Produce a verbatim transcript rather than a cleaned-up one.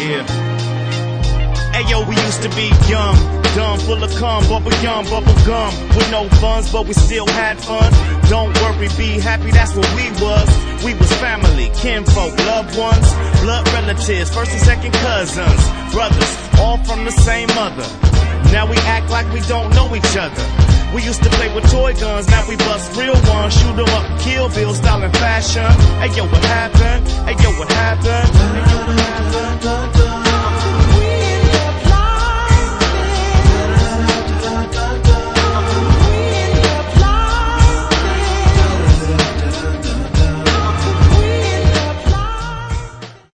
Yeah. Hey yo, we used to be young, dumb, full of cum, bubble yum, bubble gum, with no funds, but we still had fun. Don't worry, be happy, that's what we was. We was family, kinfolk, loved ones, blood relatives, first and second cousins, brothers, all from the same mother. Now we act like we don't know each other. We used to play with toy guns, now we bust real ones. Shoot 'em up, Kill Bill style and fashion. Hey yo, what happened? Hey